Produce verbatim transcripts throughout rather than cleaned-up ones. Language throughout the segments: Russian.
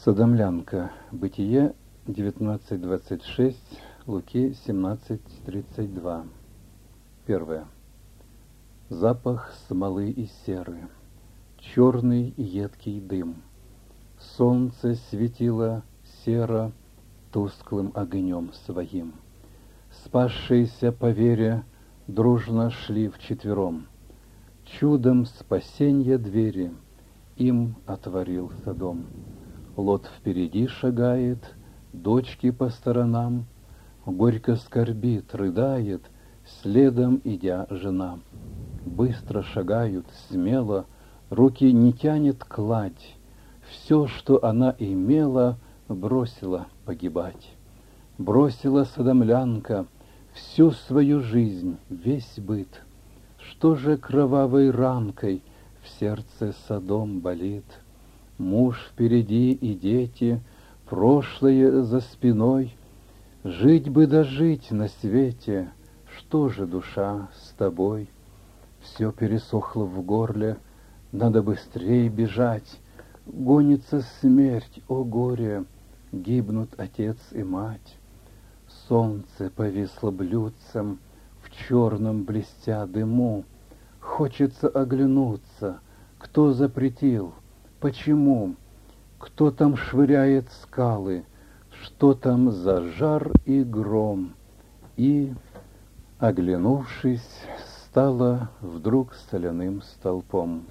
Содомлянка. Бытие девятнадцать двадцать шесть, Луки семнадцать тридцать два. Первое. Запах смолы и серы, черный и едкий дым. Солнце светило серо тусклым огнем своим. Спасшиеся по вере дружно шли вчетвером. Чудом спасенья двери им отворил Содом. Лот впереди шагает, дочки по сторонам, горько скорбит, рыдает, следом идя жена. Быстро шагают, смело, руки не тянет кладь. Все, что она имела, бросила погибать. Бросила содомлянка всю свою жизнь, весь быт. Что же кровавой ранкой в сердце Содом болит? Муж впереди и дети, прошлое за спиной. Жить бы да жить на свете, что же, душа, с тобой? Все пересохло в горле, надо быстрее бежать. Гонится смерть, о горе, гибнут отец и мать. Солнце повисло блюдцем, в черном блестя дыму. Хочется оглянуться, кто запретил, почему? Кто там швыряет скалы? Что там за жар и гром? И, оглянувшись, стала вдруг соляным столпом.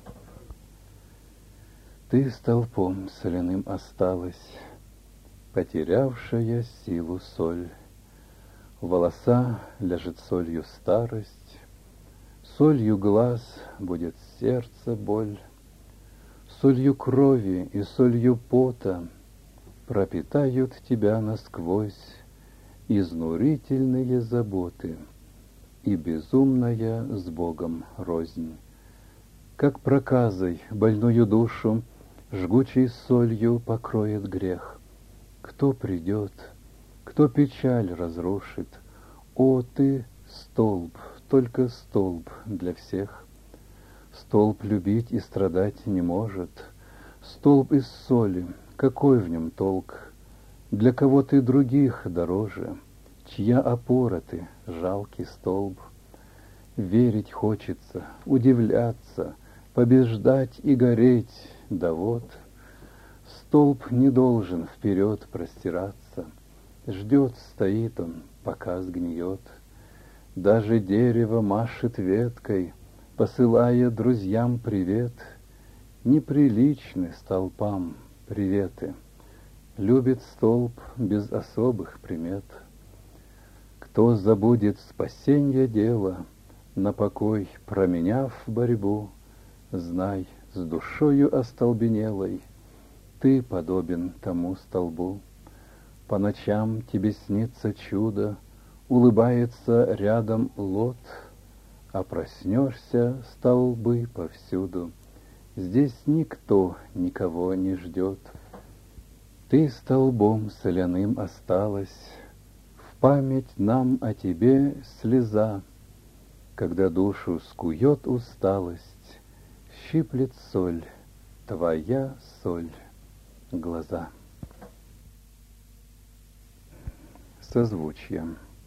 Ты столпом соляным осталась, потерявшая силу соль. В волоса ляжет солью старость, солью глаз будет сердце боль. Солью крови и солью пота пропитают тебя насквозь изнурительные заботы и безумная с Богом рознь. Как проказой больную душу жгучей солью покроет грех. Кто придет, кто печаль разрушит? О, ты столб, только столб для всех. Столб любить и страдать не может. Столб из соли, какой в нем толк? Для кого ты других дороже? Чья опора ты, жалкий столб? Верить хочется, удивляться, побеждать и гореть, да вот. Столб не должен вперед простираться. Ждет, стоит он, пока сгниет. Даже дерево машет веткой, посылая друзьям привет. Неприличны столпам приветы. Любит столб без особых примет. Кто забудет спасенье дела, на покой променяв борьбу, знай, с душою остолбенелой ты подобен тому столбу. По ночам тебе снится чудо, улыбается рядом Лот, а проснешься, столбы повсюду. Здесь никто никого не ждет. Ты столбом соляным осталась, в память нам о тебе слеза. Когда душу скует усталость, щиплет соль, твоя соль, глаза. Созвучье.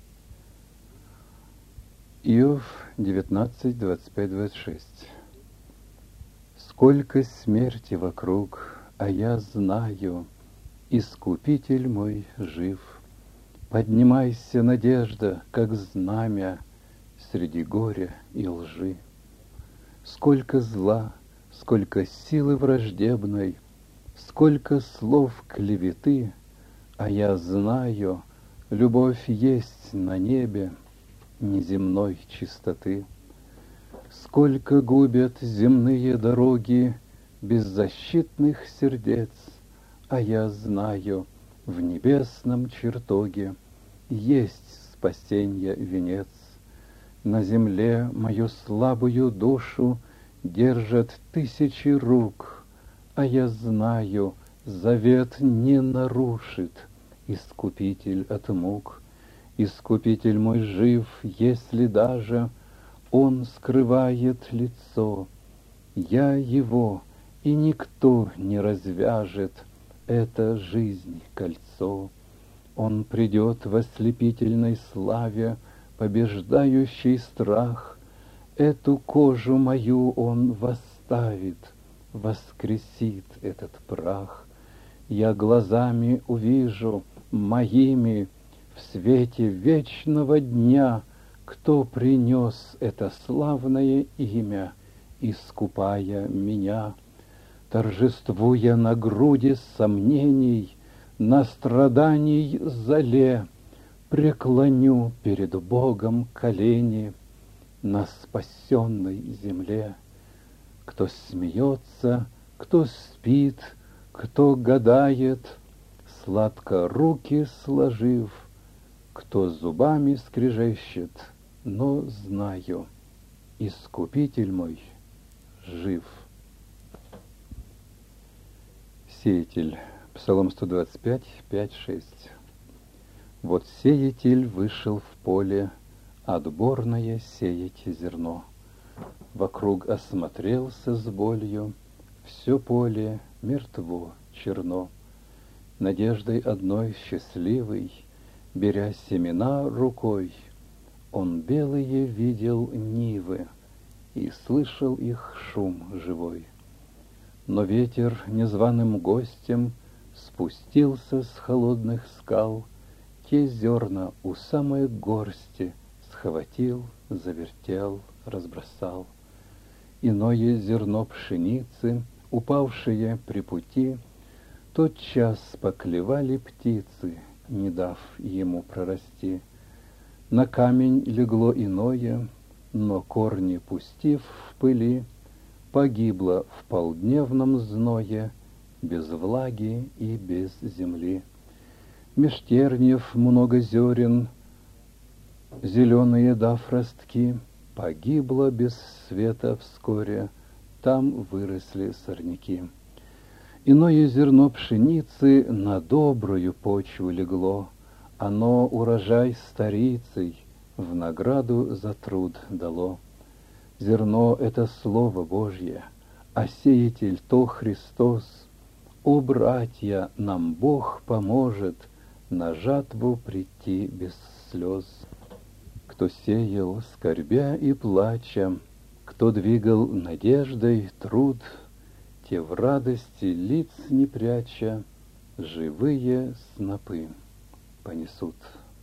Иов девятнадцать двадцать пять двадцать шесть. Сколько смерти вокруг, а я знаю, Искупитель мой жив. Поднимайся, надежда, как знамя среди горя и лжи. Сколько зла, сколько силы враждебной, сколько слов клеветы, а я знаю, любовь есть на небе неземной чистоты. Сколько губят земные дороги беззащитных сердец, а я знаю, в небесном чертоге есть спасенье венец. На земле мою слабую душу держат тысячи рук, а я знаю, завет не нарушит Искупитель от мук. Искупитель мой жив, если даже он скрывает лицо. Я его, и никто не развяжет это жизнь кольцо. Он придет в ослепительной славе, побеждающий страх. Эту кожу мою он восставит, воскресит этот прах. Я глазами увижу моими в свете вечного дня, кто принес это славное имя, искупая меня. Торжествуя на груди сомнений, на страданий зале, преклоню перед Богом колени на спасенной земле. Кто смеется, кто спит, кто гадает, сладко руки сложив, кто зубами скрежещет, но знаю, Искупитель мой жив. Сеятель. Псалом сто двадцать пять, пять, шесть. Вот сеятель вышел в поле, отборное сеять зерно. Вокруг осмотрелся с болью, все поле мертво, черно. Надеждой одной счастливой, беря семена рукой, он белые видел нивы и слышал их шум живой. Но ветер незваным гостем спустился с холодных скал, те зерна у самой горсти схватил, завертел, разбросал. Иное зерно пшеницы, упавшее при пути, тотчас поклевали птицы, не дав ему прорасти. На камень легло иное, но корни пустив в пыли, погибло в полдневном зное, без влаги и без земли. Меж терниев много зерен, зеленые дав ростки, погибло без света вскоре, там выросли сорняки. Иное зерно пшеницы на добрую почву легло, оно урожай старицей в награду за труд дало. Зерно — это Слово Божье, а сеятель — то Христос. О, братья, нам Бог поможет на жатву прийти без слез. Кто сеял, скорбя и плача, кто двигал надеждой труд, те в радости лиц не пряча живые снопы понесут.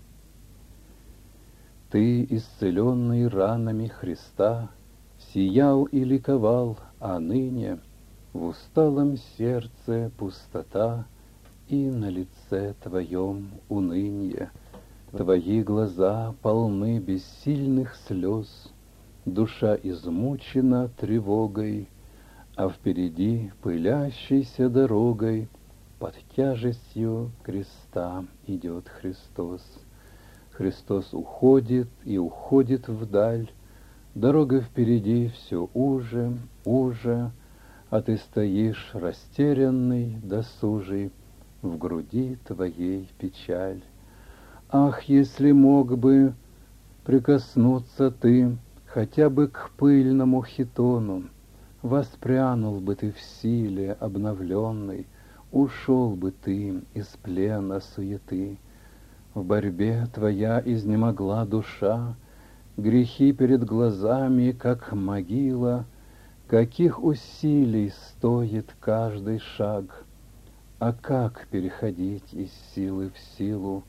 Ты, исцеленный ранами Христа, сиял и ликовал, а ныне в усталом сердце пустота и на лице твоем уныние. Твои глаза полны бессильных слез, душа измучена тревогой, а впереди пылящейся дорогой под тяжестью креста идет Христос. Христос уходит и уходит вдаль, дорога впереди все уже, уже, а ты стоишь растерянный, досужий, в груди твоей печаль. Ах, если мог бы прикоснуться ты хотя бы к пыльному хитону, воспрянул бы ты в силе обновленной, ушел бы ты из плена суеты. В борьбе твоя изнемогла душа, грехи перед глазами, как могила. Каких усилий стоит каждый шаг, а как переходить из силы в силу?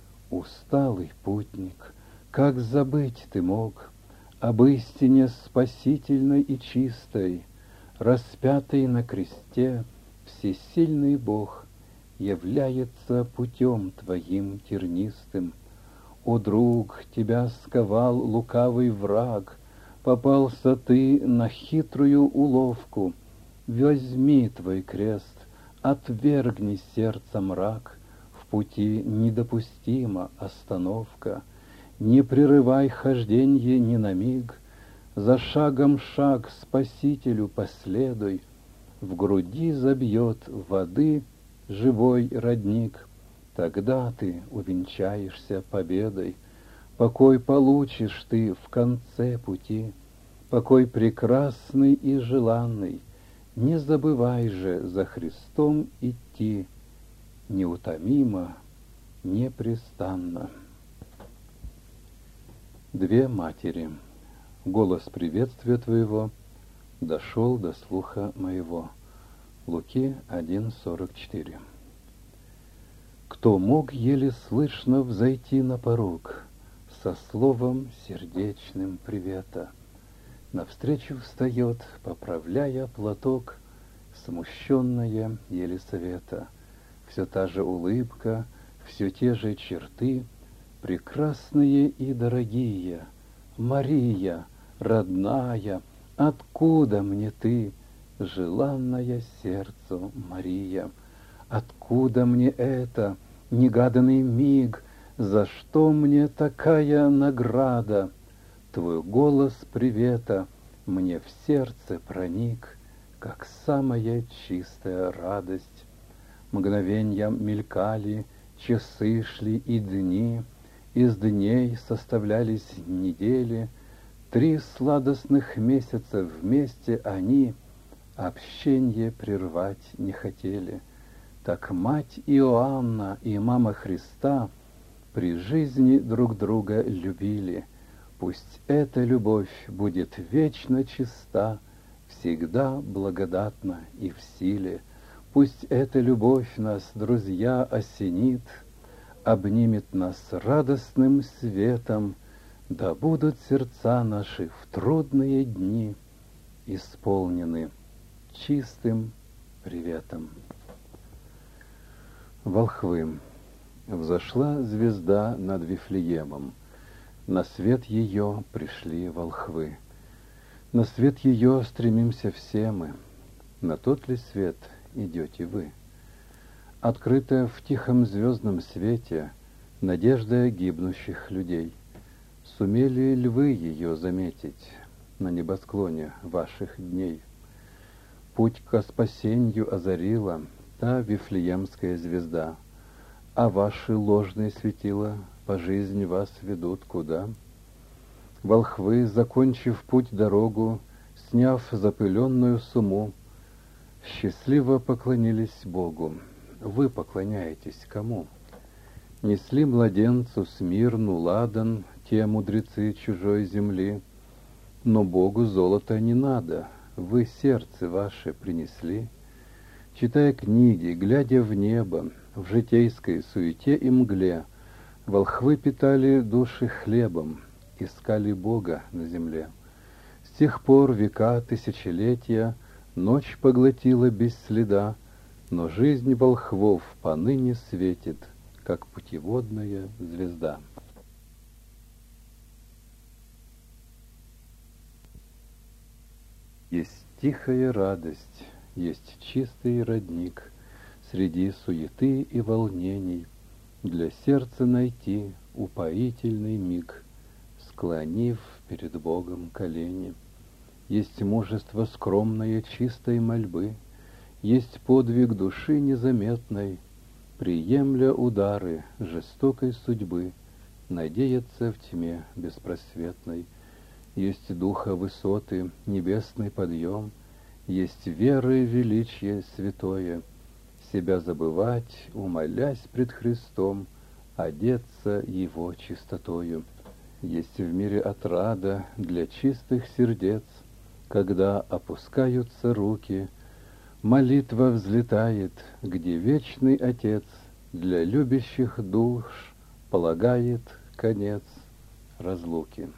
Усталый путник, как забыть ты мог об истине спасительной и чистой? Распятый на кресте всесильный Бог является путем твоим тернистым. О, друг, тебя сковал лукавый враг, попался ты на хитрую уловку. Возьми твой крест, отвергни сердца мрак, в пути недопустима остановка. Не прерывай хожденье ни на миг, за шагом шаг Спасителю последуй. В груди забьет воды живой родник, тогда ты увенчаешься победой. Покой получишь ты в конце пути, покой прекрасный и желанный. Не забывай же за Христом идти, неутомимо, непрестанно. Две матери. Голос приветствия Твоего дошел до слуха моего. Луки один сорок четыре. Кто мог еле слышно взойти на порог со словом сердечным привета? Навстречу встает, поправляя платок, смущенная Елисавета. Все та же улыбка, все те же черты, прекрасные и дорогие. Мария, родная, откуда мне ты, желанная сердцу Мария? Откуда мне это, негаданный миг, за что мне такая награда? Твой голос привета мне в сердце проник, как самая чистая радость. Мгновенья мелькали, часы шли и дни, из дней составлялись недели, три сладостных месяца вместе они общенье прервать не хотели. Так мать Иоанна и мама Христа при жизни друг друга любили. Пусть эта любовь будет вечно чиста, всегда благодатна и в силе. Пусть эта любовь нас, друзья, осенит, обнимет нас радостным светом, да будут сердца наши в трудные дни исполнены чистым приветом. Волхвы. Взошла звезда над Вифлеемом, на свет ее пришли волхвы. На свет ее стремимся все мы, на тот ли свет идете вы? Открытая в тихом звездном свете надежда гибнущих людей. Сумели ли вы ее заметить на небосклоне ваших дней? Путь ко спасенью озарила та Вифлеемская звезда, а ваши ложные светила по жизни вас ведут куда? Волхвы, закончив путь дорогу, сняв запыленную сумму, счастливо поклонились Богу. Вы поклоняетесь кому? Несли младенцу Смирну ладан те мудрецы чужой земли, но Богу золота не надо, вы сердце ваше принесли. Читая книги, глядя в небо, в житейской суете и мгле, волхвы питали души хлебом, искали Бога на земле. С тех пор века, тысячелетия, ночь поглотила без следа, но жизнь волхвов поныне светит, как путеводная звезда. Есть тихая радость, есть чистый родник, среди суеты и волнений для сердца найти упоительный миг, склонив перед Богом колени. Есть мужество скромное чистой мольбы, есть подвиг души незаметной, приемля удары жестокой судьбы, надеяться в тьме беспросветной. Есть духа высоты, небесный подъем, есть веры величие святое, себя забывать, умолясь пред Христом, одеться Его чистотою. Есть в мире отрада для чистых сердец, когда опускаются руки, молитва взлетает, где вечный Отец для любящих душ полагает конец разлуки.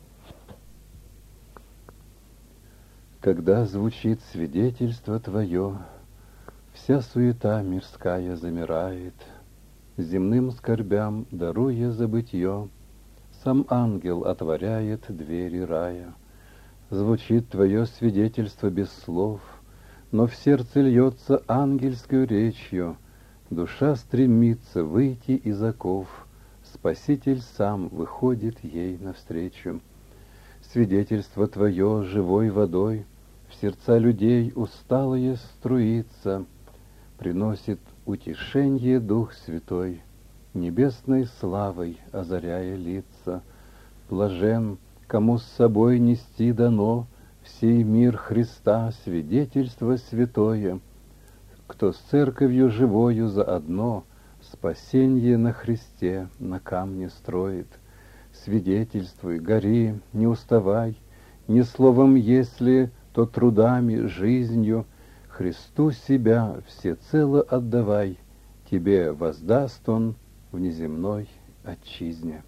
Когда звучит свидетельство Твое, вся суета мирская замирает, земным скорбям даруя забытье, сам ангел отворяет двери рая. Звучит Твое свидетельство без слов, но в сердце льется ангельскую речью, душа стремится выйти из оков, Спаситель сам выходит ей навстречу. Свидетельство Твое живой водой в сердца людей усталые струится, приносит утешенье Дух Святой, небесной славой озаряя лица. Блажен, кому с собой нести дано в сей мир Христа свидетельство святое, кто с церковью живою заодно спасенье на Христе на камне строит. Свидетельствуй, гори, не уставай, не словом, если, то трудами, жизнью, Христу себя всецело отдавай, тебе воздаст Он в неземной отчизне.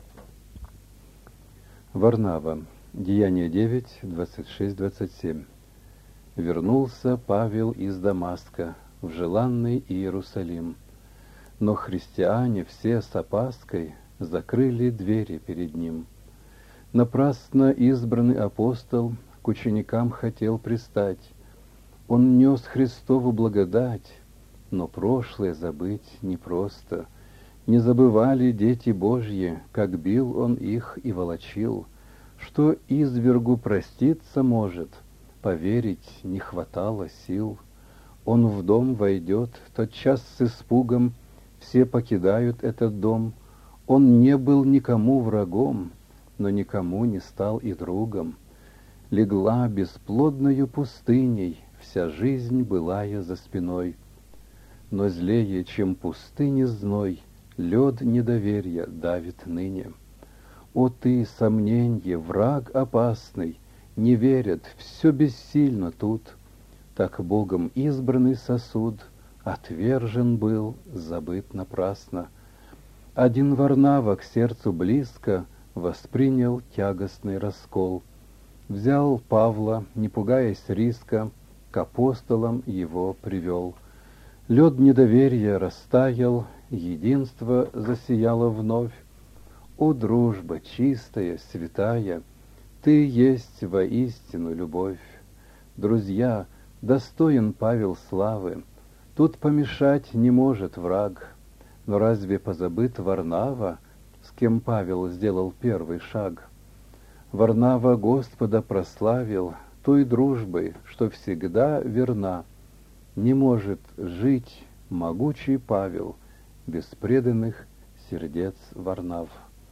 Варнава. Деяния девять, двадцать шесть двадцать семь. Вернулся Павел из Дамаска в желанный Иерусалим, но христиане все с опаской закрыли двери перед ним. Напрасно избранный апостол к ученикам хотел пристать. Он нес Христову благодать, но прошлое забыть непросто. Не забывали дети Божьи, как бил он их и волочил, что извергу проститься может, поверить не хватало сил. Он в дом войдет, тотчас с испугом все покидают этот дом. Он не был никому врагом, но никому не стал и другом. Легла бесплодною пустыней вся жизнь былая за спиной. Но злее, чем пустыни зной, лед недоверия давит ныне. О ты, сомненье, враг опасный, не верят, все бессильно тут. Так Богом избранный сосуд отвержен был, забыт напрасно. Один Варнава к сердцу близко воспринял тягостный раскол. Взял Павла, не пугаясь риска, к апостолам его привел. Лед недоверия растаял, единство засияло вновь. О, дружба чистая, святая, ты есть воистину любовь. Друзья, достоин Павел славы, тут помешать не может враг. Но разве позабыт Варнава, с кем Павел сделал первый шаг? Варнава Господа прославил той дружбой, что всегда верна. Не может жить могучий Павел без преданных сердец Варнав.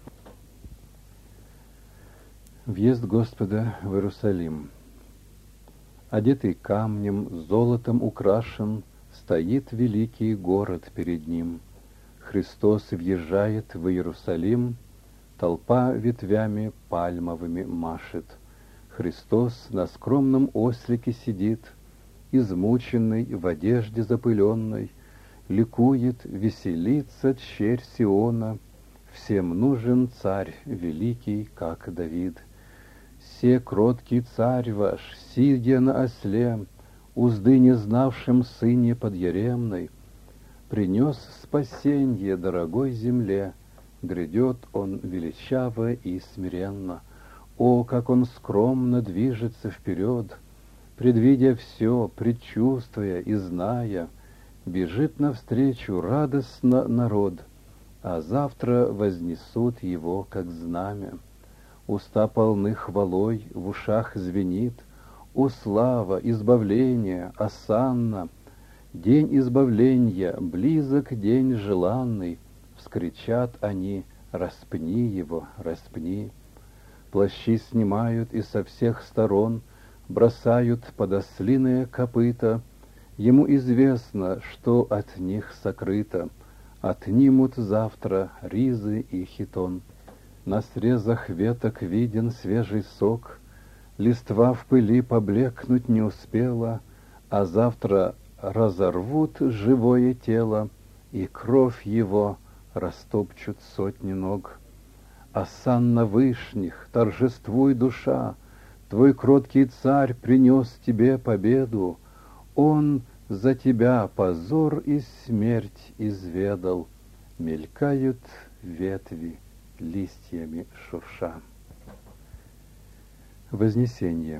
Въезд Господа в Иерусалим. Одетый камнем, золотом украшен, стоит великий город перед ним. Христос въезжает в Иерусалим, толпа ветвями пальмовыми машет. Христос на скромном ослике сидит, измученный, в одежде запыленной, ликует, веселится тщерь Сиона. Всем нужен царь великий, как Давид. Се кроткий царь ваш, сидя на осле, узды не знавшим сыне подъеремной, принес спасенье дорогой земле, грядет он величаво и смиренно. О, как он скромно движется вперед, предвидя все, предчувствуя и зная, бежит навстречу радостно народ, а завтра вознесут его, как знамя. Уста полны хвалой, в ушах звенит: о, слава, избавление, осанна! День избавления, близок день желанный, вскричат они: распни его, распни. Плащи снимают и со всех сторон бросают под ослиные копыта. Ему известно, что от них сокрыто, отнимут завтра ризы и хитон. На срезах веток виден свежий сок, листва в пыли поблекнуть не успела, а завтра разорвут живое тело, и кровь его растопчут сотни ног. Осанна вышних, торжествуй, душа, твой кроткий царь принес тебе победу. Он за тебя позор и смерть изведал. Мелькают ветви, листьями шурша. Вознесение.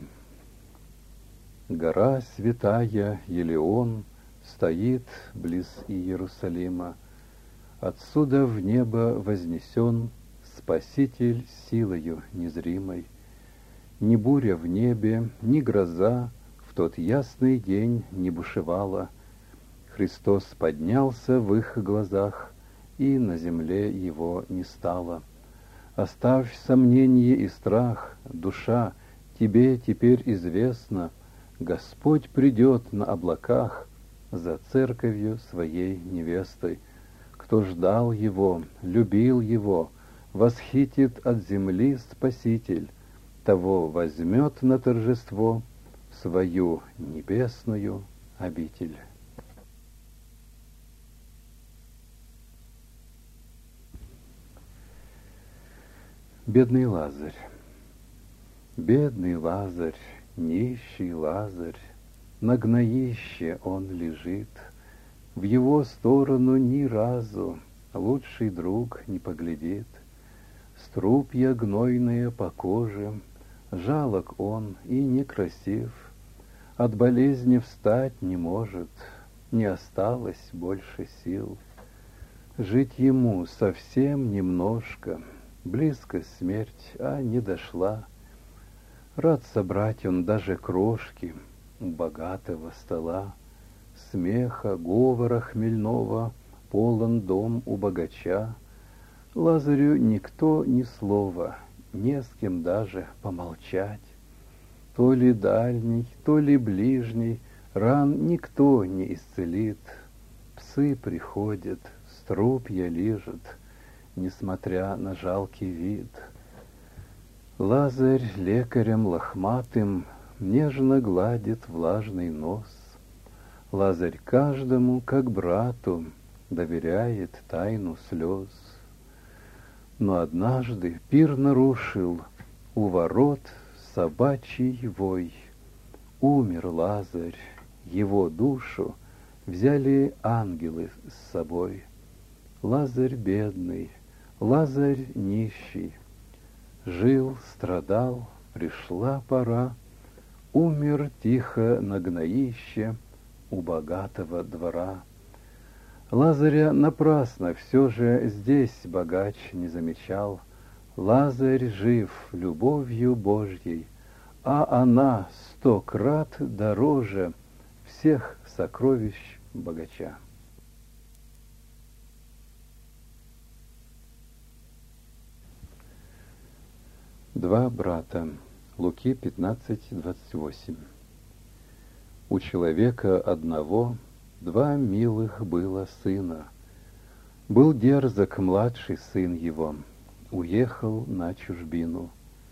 Гора святая Елеон стоит близ Иерусалима. Отсюда в небо вознесен Спаситель силою незримой. Ни буря в небе, ни гроза в тот ясный день не бушевала. Христос поднялся в их глазах, и на земле его не стало. Оставь сомнение и страх, душа, тебе теперь известно, Господь придет на облаках, за церковью своей невестой. Кто ждал его, любил его, восхитит от земли Спаситель, того возьмет на торжество свою небесную обитель. Бедный Лазарь, бедный Лазарь, нищий Лазарь, на гноище он лежит, в его сторону ни разу лучший друг не поглядит. Струпья гнойные по коже, жалок он и некрасив, от болезни встать не может, не осталось больше сил. Жить ему совсем немножко, близко смерть, а не дошла. Рад собрать он даже крошки у богатого стола. Смеха, говора хмельного полон дом у богача. Лазарю никто ни слова, не с кем даже помолчать. То ли дальний, то ли ближний, ран никто не исцелит. Псы приходят, струпья лижут, несмотря на жалкий вид. Лазарь лекарем лохматым нежно гладит влажный нос. Лазарь каждому, как брату, доверяет тайну слез. Но однажды пир нарушил у ворот собачий вой. Умер Лазарь, его душу взяли ангелы с собой. Лазарь бедный, Лазарь нищий, жил, страдал, пришла пора, умер тихо на гноище у богатого двора. Лазаря напрасно все же здесь богач не замечал. Лазарь жив любовью Божьей, а она сто крат дороже всех сокровищ богача. Два брата. Луки пятнадцать двадцать восемь. У человека одного два милых было сына. Был дерзок младший сын его, уехал на чужбину.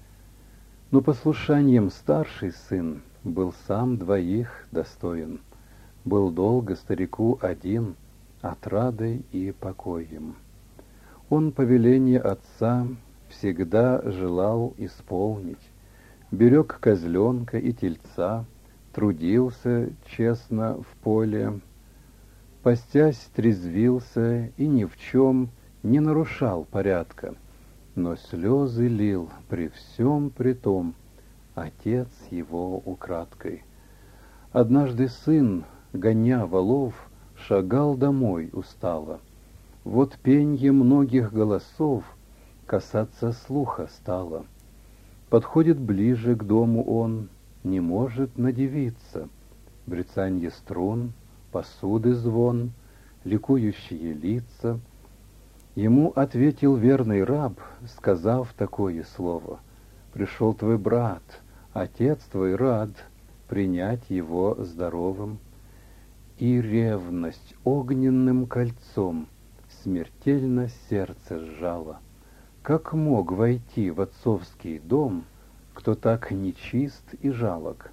Но послушанием старший сын был сам двоих достоин, был долго старику один, отрадой и покоем. Он повеление отца всегда желал исполнить, берег козленка и тельца, трудился честно в поле, постясь трезвился и ни в чем не нарушал порядка, но слезы лил при всем при том отец его украдкой. Однажды сын, гоня волов, шагал домой устало. Вот пенье многих голосов касаться слуха стало. Подходит ближе к дому он, не может надивиться. Брецанье струн, посуды звон, ликующие лица. Ему ответил верный раб, сказав такое слово: «Пришел твой брат, отец твой рад принять его здоровым». И ревность огненным кольцом смертельно сердце сжала. Как мог войти в отцовский дом, кто так нечист и жалок?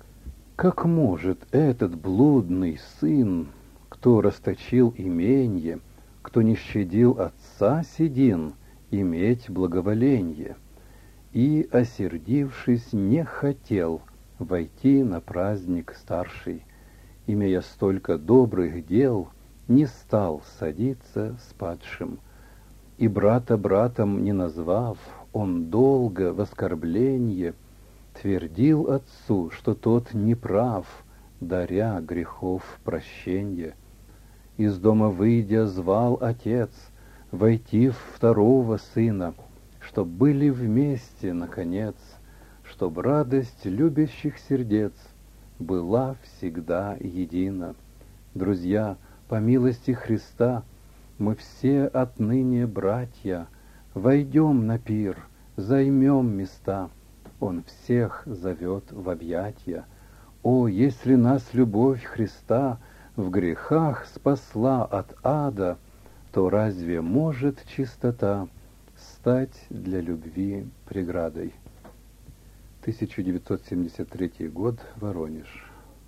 Как может этот блудный сын, кто расточил именье, кто не щадил отца седин, иметь благоволенье? И, осердившись, не хотел войти на праздник старший, имея столько добрых дел, не стал садиться с падшим. И брата братом не назвав, он долго в оскорбленье твердил отцу, что тот не прав, даря грехов прощенье. Из дома выйдя, звал отец войти в второго сына, чтоб были вместе, наконец, чтоб радость любящих сердец была всегда едина. Друзья, по милости Христа, мы все отныне братья, войдем на пир, займем места. Он всех зовет в объятья. О, если нас любовь Христа в грехах спасла от ада, то разве может чистота стать для любви преградой? тысяча девятьсот семьдесят третий год, Воронеж.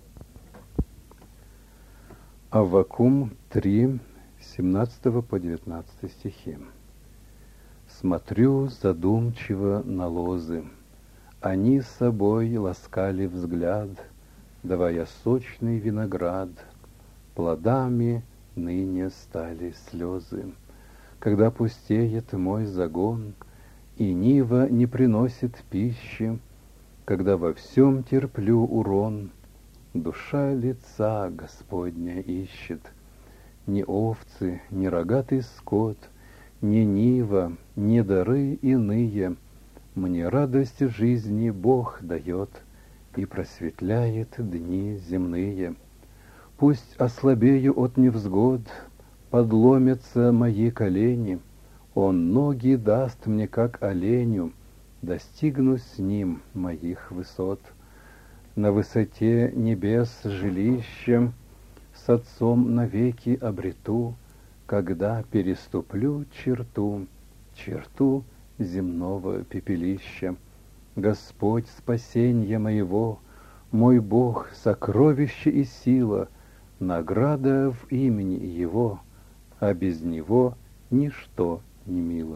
Аввакум три, семнадцатого по девятнадцатый стихи. Смотрю задумчиво на лозы, они с собой ласкали взгляд, давая сочный виноград, плодами ныне стали слезы. Когда пустеет мой загон, и нива не приносит пищи, когда во всем терплю урон, душа лица Господня ищет. Ни овцы, ни рогатый скот, ни нива, ни дары иные мне радость жизни Бог дает и просветляет дни земные. Пусть ослабею от невзгод, подломятся мои колени, Он ноги даст мне, как оленю, достигну с Ним моих высот. На высоте небес жилище с Отцом навеки обрету, когда переступлю черту, черту земного пепелища. Господь спасенье моего, мой Бог, сокровище и сила, награда в имени Его, а без Него ничто не мило.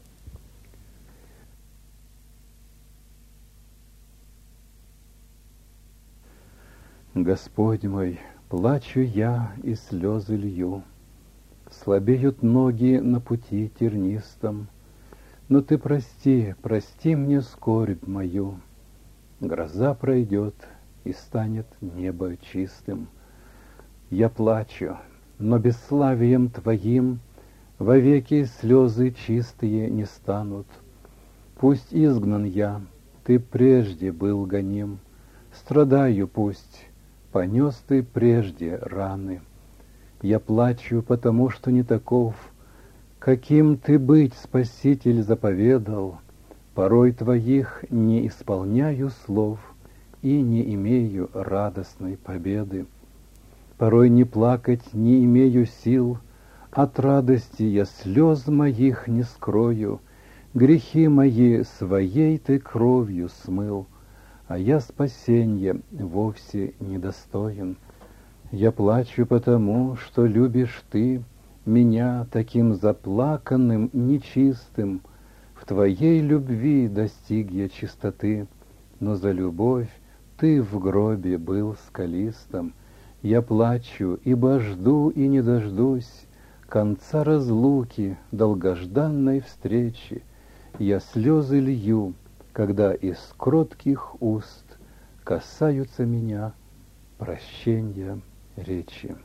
Господь мой, плачу я и слезы лью, слабеют ноги на пути тернистом, но Ты прости, прости мне скорбь мою. Гроза пройдет, и станет небо чистым. Я плачу, но бесславием Твоим вовеки слезы чистые не станут. Пусть изгнан я, Ты прежде был гоним, страдаю пусть, понес Ты прежде раны. Я плачу, потому что не таков, каким Ты быть, Спаситель, заповедал. Порой Твоих не исполняю слов и не имею радостной победы. Порой не плакать не имею сил, от радости я слез моих не скрою. Грехи мои своей Ты кровью смыл, а я спасенья вовсе недостоин. Я плачу потому, что любишь Ты меня таким заплаканным, нечистым. В Твоей любви достиг я чистоты, но за любовь Ты в гробе был скалистом. Я плачу, ибо жду и не дождусь конца разлуки, долгожданной встречи. Я слезы лью, когда из кротких уст касаются меня прощенья речи.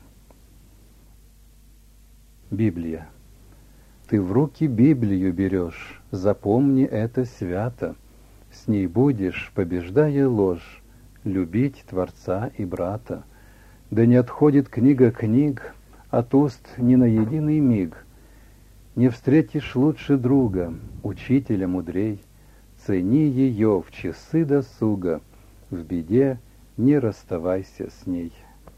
Библия. Ты в руки Библию берешь, запомни это свято. С ней будешь, побеждая ложь, любить Творца и брата. Да не отходит книга книг от уст ни на единый миг. Не встретишь лучше друга, учителя мудрей. Цени ее в часы досуга, в беде не расставайся с ней.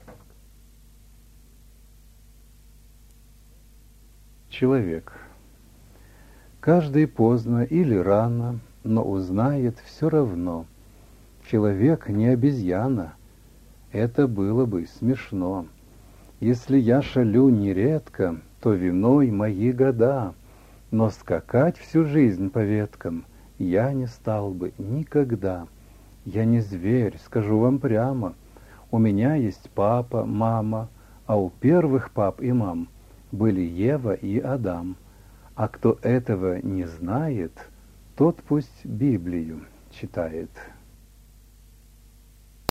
Человек. Каждый поздно или рано, но узнает все равно. Человек не обезьяна, это было бы смешно. Если я шалю нередко, то виной мои года, но скакать всю жизнь по веткам я не стал бы никогда. Я не зверь, скажу вам прямо. У меня есть папа, мама, а у первых пап и мам были Ева и Адам. А кто этого не знает, тот пусть Библию читает.